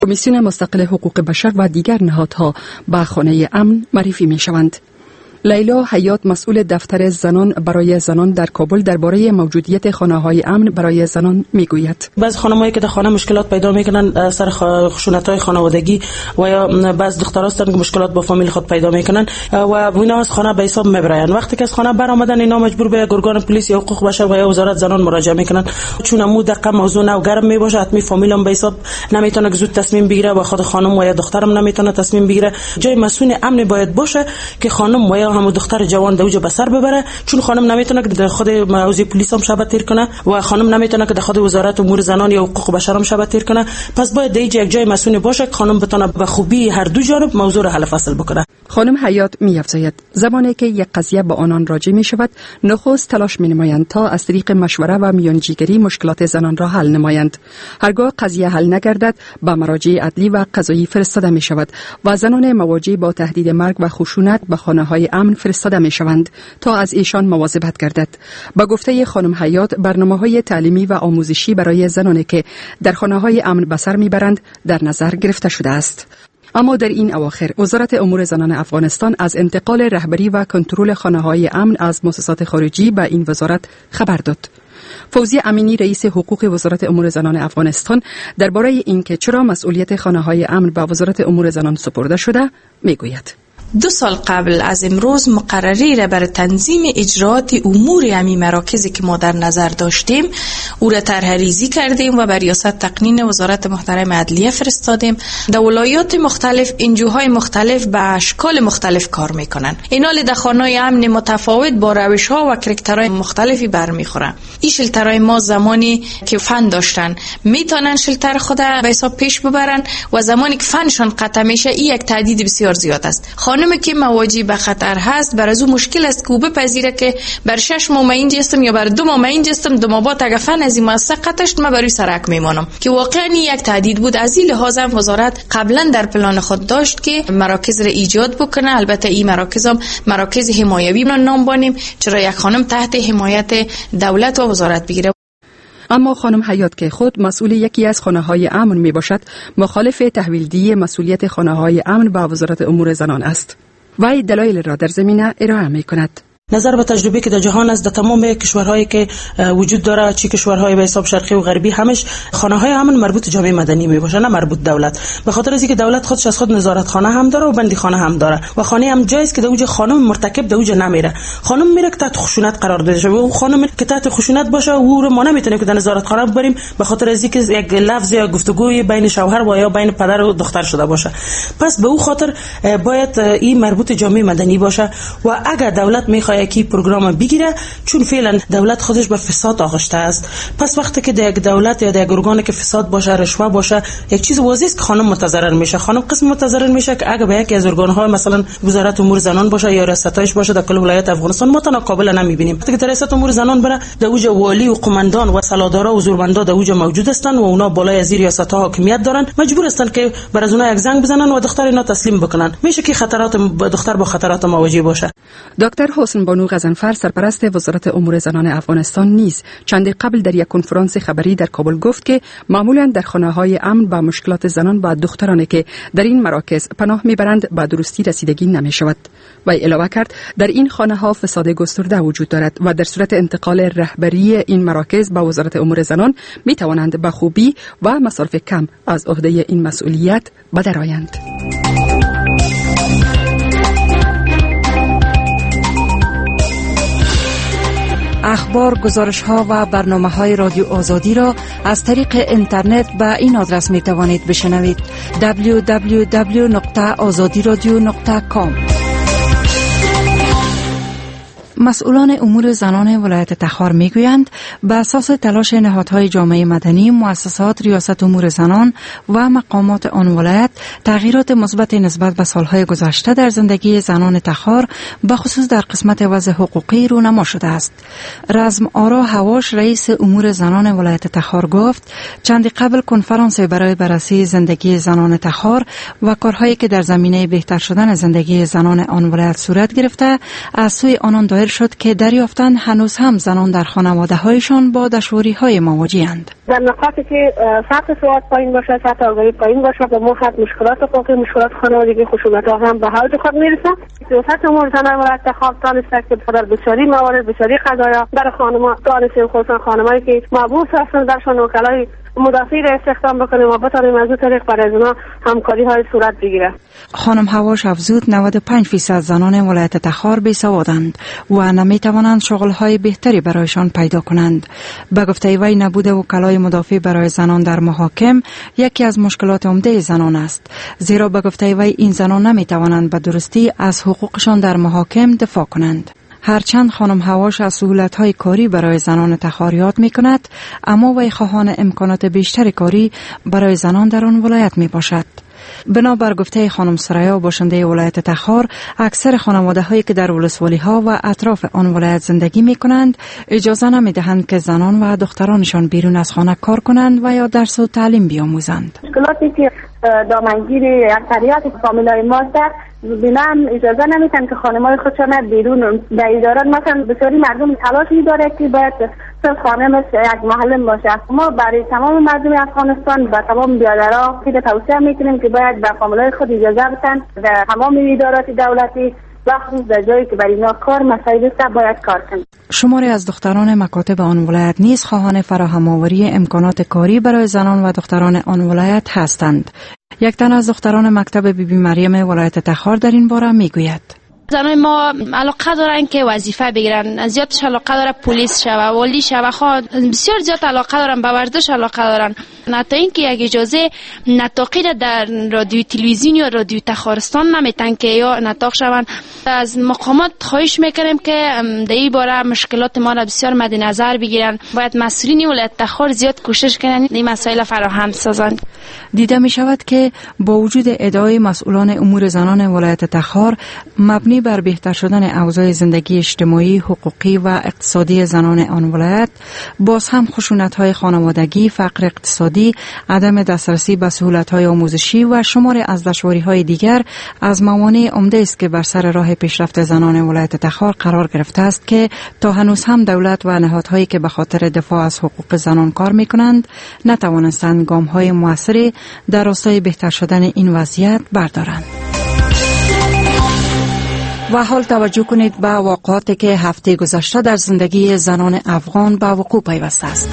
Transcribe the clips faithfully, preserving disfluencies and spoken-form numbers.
کمیسیون مستقل حقوق بشر و دیگر نهادها به خانه امن معرفی می شوند. لیلا حیات مسئول دفتر زنان برای زنان در کابل درباره موجودیت خانه‌های امن برای زنان میگوید. بعض خانمایی که در خانه مشکلات پیدا میکنن سر خشونت‌های خانوادگی و یا بعض دخترها هستن که مشکلات با فامیل خود پیدا میکنن و اینا از خانه به حساب میبرن. وقتی که از خانه برآمدن اینا مجبور به گرگان پلیس یا حقوق بشر و یا وزارت زنان مراجعه میکنن، چون مو دقیق موضوع نو گرم میباشه، حتمی فامیل هم به حساب نمیتونه زود تصمیم بگیره و خود خانم و یا دخترم نمیتونه تصمیم بگیره. جای مسئول امن باید باشه که خانم و یا هم دختر جوان دوجه به سر ببره، چون خانم نمیتونه که در خود موضوع پلیس هم شب تیر کنه و خانم نمیتونه که در خود وزارت امور زنان یا حقوق بشر هم شب تیر کنه. پس باید دیگه یک جای مسئول باشه که خانم بتونه به خوبی هر دو جانب موضوع را حل فصل بکنه. خانم حیات می‌افزاید زمانی که یک قضیه به آنان راجع می شود، نخست تلاش می نمایند تا از طریق مشوره و میانجیگری مشکلات زنان را حل نمایند. هرگاه قضیه حل نگردد، به مراجع عدلی و قضایی فرستاده می شود و زنان مواجه با تهدید مرگ و خشونت به خانه‌های امن فرستاده می شوند تا از ایشان مواظبت گردد. با گفته خانم حیات، برنامه‌های تعلیمی و آموزشی برای زنانی که در خانه‌های امن به سر میبرند در نظر گرفته شده است. اما در این اواخر وزارت امور زنان افغانستان از انتقال رهبری و کنترل خانه‌های امن از مؤسسات خارجی به این وزارت خبر داد. فوزیه امینی رئیس حقوق وزارت امور زنان افغانستان درباره اینکه چرا مسئولیت خانه‌های امن به وزارت امور زنان سپرده شده میگوید. دو سال قبل از امروز مقرری را برای تنظیم اجراعات امور امی مراکزی که ما در نظر داشتیم او را طرح ریزی کردیم و بر ریاست تقنین وزارت محترم عدلیه فرستادیم. در ولایات مختلف انجوهای مختلف به اشکال مختلف کار میکنن. اینا در خانه‌های امن متفاوت با روش‌ها و کرکترهای مختلفی برمیخورن. این شلترهای ما زمانی که فن داشتن میتونن شلتر خود به حساب پیش ببرن و زمانی که فنشان قطع میشه این یک تهدید بسیار زیاد است. خانمی که مواجه به خطر هست بر از او مشکل است که او بپذیره که بر شش ماه اینجا هستم یا بر دو ماه اینجا هستم، دو ماه بعد اگه فن از این مؤسسه قطعش ما بروی سرک میمانم، که واقعا یک تهدید بود. از این لحاظ هم وزارت قبلا در پلان خود داشت که مراکز را ایجاد بکنه. البته این مراکز هم مراکز حمایوی ما نام بانیم، چرا یک خانم تحت حمایت دولت و وزارت بگیره. اما خانم حیات که خود مسئول یکی از خانه‌های امن می باشد، مخالف تحویلدهی مسئولیت خانه‌های امن به وزارت امور زنان است. وی دلایل را در زمینه ارائه می کند. نظر به تجربه که در جهان است، در تمام کشورهایی که وجود داره، چی کشورهای به حساب شرقی و غربی، همش خانه‌های امن مربوط جامعه مدنی می باشه، نه مربوط دولت. به خاطر از اینکه دولت خودش از خود نظارت خانه هم داره و بندی خانه هم داره و خانه هم جایز که دوجه خانم مرتکب دوجه نمیره. خانم میره که تحت خشونت قرار داده شده و خانم که تحت خشونت باشه او رو ما نمیتونیم که در نظارت خانه ببریم، به خاطر از اینکه یک لفظ یا گفتگوی بین شوهر و یا بین پدر و دختر شده باشه. پس به او خاطر باید این مربوط جامعه مدنی باشه و اگر دولت میخواد کی پروگرام بگیره، چون فعلا دولت خودش به فساد آغشته است، پس وقتی که در یک دولت یا در یک ارگانی که فساد باشه، رشوه باشه، یک چیز واضحه است که خانم متضرر میشه. خانم قسم متضرر میشه که اگه به یکی از ارگان‌های مثلا وزارت امور زنان باشه یا ریاستش باشه در کل ولایت افغانستان، ما تنها قابل نمیبینیم. وقتی که ریاست امور زنان بره، در اوج والی و قماندان و سلادارا و زورمندا در اوج موجود هستن و اونا بالای از ریاست‌ها حاکمیت دارن، مجبور هستن که بر از اونها یک زنگ بزنن و دختر اینا تسلیم بکنن. میشه که خطرات دختر با خطرات مواجه باشه. دکتر حسن بانو غضنفر سرپرست وزارت امور زنان افغانستان نیز چندی قبل در یک کنفرانس خبری در کابل گفت که معمولا در خانه‌های امن با مشکلات زنان و دخترانی که در این مراکز پناه میبرند با درستی رسیدگی نمیشود. و علاوه کرد در این خانه‌ها فساد گسترده وجود دارد و در صورت انتقال رهبری این مراکز به وزارت امور زنان می توانند به خوبی و مصارف کم از عهده این مسئولیت بدرآیند. اخبار، گزارش‌ها و برنامه‌های رادیو آزادی را از طریق اینترنت به این آدرس می توانید بشنوید: دبلیو دبلیو دبلیو نقطه آزادی رادیو نقطه کام. مسئولان امور زنان ولایت تخار میگویند به اساس تلاش نهادهای جامعه مدنی، مؤسسات ریاست امور زنان و مقامات آن ولایت، تغییرات مثبت نسبت به سالهای گذشته در زندگی زنان تخار به خصوص در قسمت وضع حقوقی رونما شده است. رزم آرا هواش رئیس امور زنان ولایت تخار گفت چندی قبل کنفرانس برای بررسی زندگی زنان تخار و کارهایی که در زمینه بهتر شدن زندگی زنان آن ولایت صورت گرفته از سوی آنان دایر شد که دریافتند هنوز هم زنان در خانواده هایشان با دشواری های مواجه‌اند. در نقاطی که سطح سواد پایین باشه، سطح آگاهی پایین باشه و موقت مشکلات حقوقی، مشکلات خانوادگی، خشونت ها هم به حد خود میرسه. سیاست امور زنان ولایت تخار دانسته که در بسیاری موارد، بسیاری قضایا در خانم دانسته خصوصا خانمایی که مبعوث هستند درشان وکلای مدافعی را استخدام بکنیم و بتانیم از او طریق برای زنان همکاری های صورت بگیره. خانم هواش افزود نود و پنج فیصد زنان ولایت تخار بی‌سوادند و نمیتوانند شغل‌های بهتری برایشان پیدا کنند. به گفته وی نبود وکلای مدافع برای زنان در محاکم یکی از مشکلات عمده زنان است، زیرا به گفته وی این زنان نمیتوانند به درستی از حقوقشان در محاکم دفاع کنند. هرچند خانم هواش از سهولت‌های کاری برای زنان تخار یاد می‌کند، اما وی خواهان امکانات بیشتر کاری برای زنان در آن ولایت میباشد. بنابر گفته خانم سریا باشنده ولایت تخار، اکثر خانواده هایی که در ولسوالی ها و اطراف آن ولایت زندگی می کنند اجازه نمی دهند که زنان و دخترانشان بیرون از خانه کار کنند و یا درس و تعلیم بیاموزند. مشکلاتی که دامنگیر اکثریت فامیلای ما در بینام اجازه نمیتن که خانمای خودشان بیرون در ادارات، مثلا بسیاری مردم تلاش می‌داره که باید صرف خانه مثل یک معلم باشه. ما برای تمام مردم افغانستان و تمام برادرها که توصیه میکنیم که باید به فامیلای خود اجازه بدن در تمام ادارات دولتی و خصوص در جایی که برای اینا کار مسائل است باید کار کنند. شماری از دختران مکاتب آن ولایت نیز خواهان فراهم آوری امکانات کاری برای زنان و دختران آن ولایت هستند. یک تن از دختران مکتب بی بی مریم ولایت تخار در این باره میگوید: زنای ما علاقه دارن که وظیفه بگیرن، زیادش علاقه داره پلیس شوه، والی شوه، خواه بسیار زیاد علاقه دارن، به ورزش علاقه دارن. حتی اینکه یک اجازه نطاقی در رادیو تلویزیون یا رادیو تخارستان نمیتن که یا نطاق شون. از مقامات خواهش میکنیم که در این باره مشکلات ما را بسیار مد نظر بگیرن. باید مسئولین ولایت تخار زیاد کوشش کنن این مسائل فراهم سازند. دیده می شود که با وجود ادعای مسئولان امور زنان ولایت تخار مبنی بر بهتر شدن اوضاع زندگی اجتماعی، حقوقی و اقتصادی زنان آن ولایت، باز هم خشونت‌های خانوادگی، فقر اقتصادی، عدم دسترسی به سهولت‌های آموزشی و شماری از دشواری‌های دیگر از موانع عمده است که بر سر راه پیشرفت زنان ولایت تخار قرار گرفته است که تا هنوز هم دولت و نهادهایی که به خاطر دفاع از حقوق زنان کار می‌کنند نتوانستند گام‌های موثری در راستای بهتر شدن این وضعیت بردارند. و حال توجه کنید به واقعاتی که هفته گذشته در زندگی زنان افغان به وقوع پیوسته است.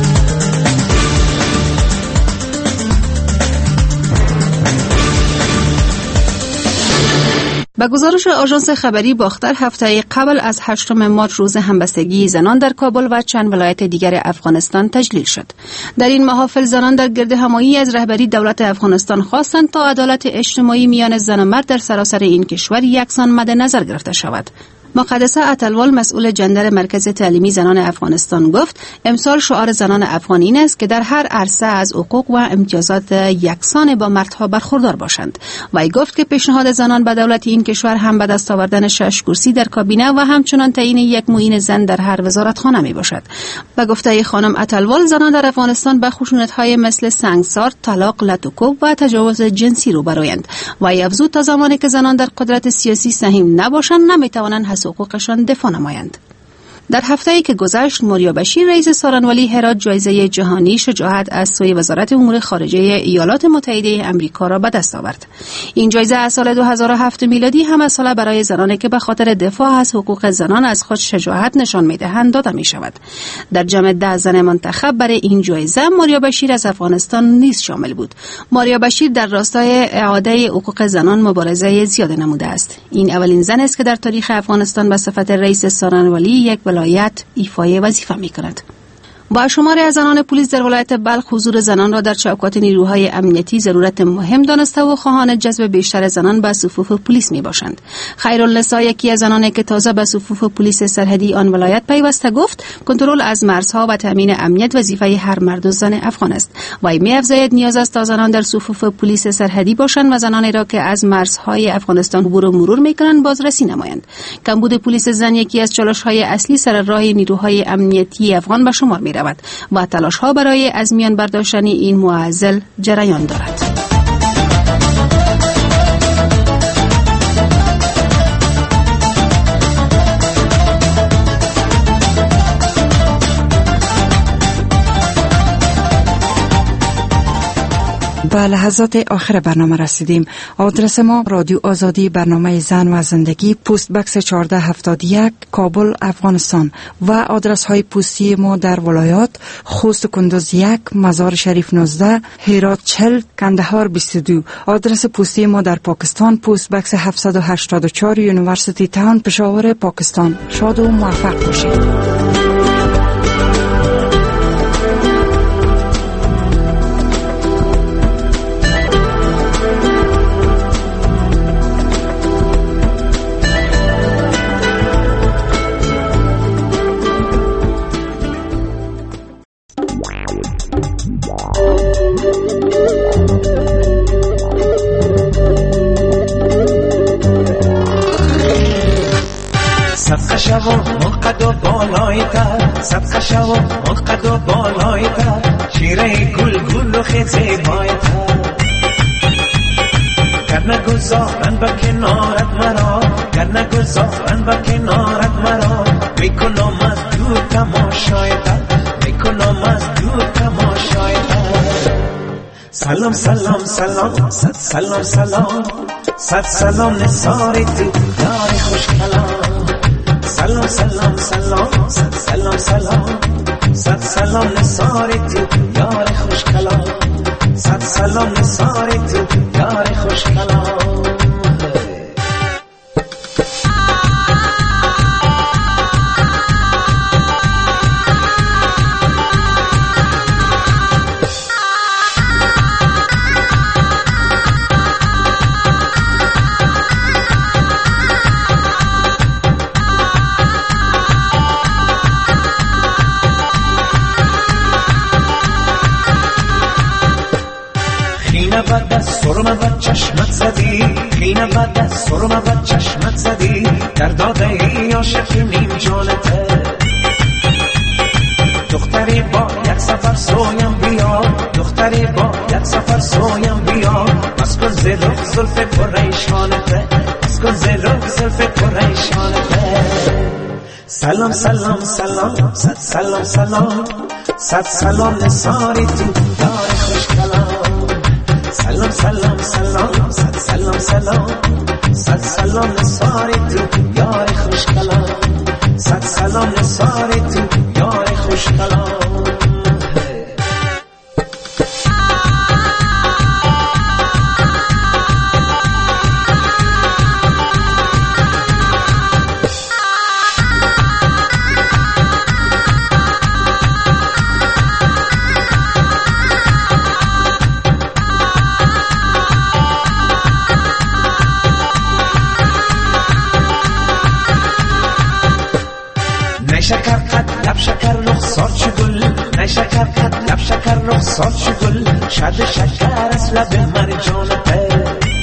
به گزارش آژانس خبری باختر، هفته قبل از هشتم مارچ روز همبستگی زنان در کابل و چند ولایت دیگر افغانستان تجلیل شد. در این محافل زنان در گرد همایی از رهبری دولت افغانستان خواستند تا عدالت اجتماعی میان زن و مرد در سراسر این کشور یکسان مد نظر گرفته شود. مقدسه اتلوال مسئول جندر مرکز تعلیمی زنان افغانستان گفت امسال شعار زنان افغان این است که در هر عرصه از حقوق و امتیازات یکسان با مردها برخوردار باشند. وی گفت که پیشنهاد زنان به دولت این کشور هم به دست آوردن شش کرسی در کابینه و همچنان تعیین یک معین زن در هر وزارتخانه می باشد. به گفته خانم اتلوال، زنان در افغانستان به خشونت‌های مثل سنگسار، طلاق، لطوکوب و تجاوز جنسی روبرویند. وی افزود تا زمانی که زنان در قدرت سیاسی سهیم نباشند نمی‌توانند حقوقشان دفاع نمایند. در هفته‌ای که گذشت، ماریا بشیر رئیس سارنوالی هرات جایزه جهانی شجاعت از سوی وزارت امور خارجه ایالات متحده آمریکا را به دست آورد. این جایزه از سال دو هزار و هفت میلادی هم از سال برای زنانی که به خاطر دفاع از حقوق زنان از خود شجاعت نشان می‌دهند داده می‌شود. در جمع ده زن منتخب برای این جایزه ماریا بشیر از افغانستان نیز شامل بود. ماریا بشیر در راستای اعاده حقوق زنان مبارزه زیاد نموده است. این اولین زن است که در تاریخ افغانستان به صفت رئیس سارنوالی یک ولایت ایفای وظیفه می‌کند. با شماری از زنان پلیس در ولایت بلخ حضور زنان را در چوکات نیروهای امنیتی ضرورت مهم دانسته و خواهان جذب بیشتر زنان به صفوف پلیس می باشند. خیرالنسا، یکی از زنانی که تازه به صفوف پلیس سرحدی آن ولایت پیوسته، گفت کنترل از مرزها و تامین امنیت وظیفه هر مرد و زن افغان است. وی می افزاید نیاز است تا زنان در صفوف پلیس سرحدی باشند و زنانی را که از مرزهای افغانستان عبور و مرور می‌کنند بازرسی نمایند. کمبود پلیس زن یکی از چالش‌های اصلی سر راه نیروهای امنیتی افغان به شمار می رود و تلاش‌ها برای از میان برداشتن این معضل جریان دارد. به لحظات آخر برنامه رسیدیم. آدرس ما رادیو آزادی، برنامه زن و زندگی، پست بکس چهارده هفتاد و یک، کابل، افغانستان. و آدرس های پستی ما در ولایات: خوست کندوز یک، مزار شریف نوزده، هرات چهل، کندهار بیست و دو. آدرس پستی ما در پاکستان: پست بکس هفتصد و هشتاد و چهار، یونیورسیتی تاون، پشاور، پاکستان. شاد و موفق باشید. سبق شوا منقد و بالایتر، سبق شوا منقد و بالایتر، شیره گل گل و خیزه بایتر. گر نگذارن با کنارت مرا، گر نگذارن با کنارت مرا، میکنم از دور تماشایتر، میکنم از دور تماشایتر. سلام سلام سلام صد سلام سلام صد سلام نثاری تو یار خوش کلام. سلام سلام سلام صد سلام سلام صد سلام نثاری تو یار خوش کلام. صد سلام نثاری تو یار خوش کلام. بعد از سرم و چشمت زدی، خینه بعد از سرم و چشمت زدی، در داده ای عاشق نیم جانته. دختری با یک سفر سویم بیا، دختری با یک سفر سویم بیا، بس کن زلف زلف پریشانته، بس کن زلف زلف پریشانته. سلام سلام سلام صد سلام سلام صد سلام نثاری تو یار خوش کلام. سلام سلام سلام صد سلام سلام صد سلام نثاری تو یار خوش کلام. صد سلام نثاری تو یار خوش کلام. شکر قد لب شکر رخسار چه گل، نه شکر قد لب شکر رخسار چه گل، شد شکر از لب مرجانته.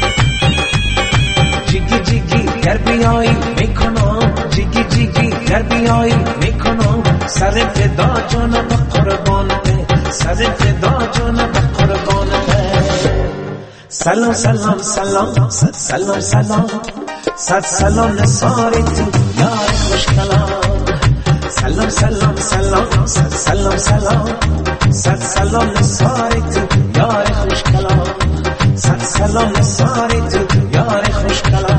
جیگی جیگی گر بیایی میکنم، جیگی جیگی گر بیایی میکنم، سر فدا جان به قربانته، سر فدا جان به قربانته. سلام سلام سلام صد سلام سلام صد سلام نثاری تو یار خوش کلام. سلام سلام سلام صد سلام سلام صد سلام نثاری تو یار خوش کلام. صد سلام نثاری تو یار خوش کلام.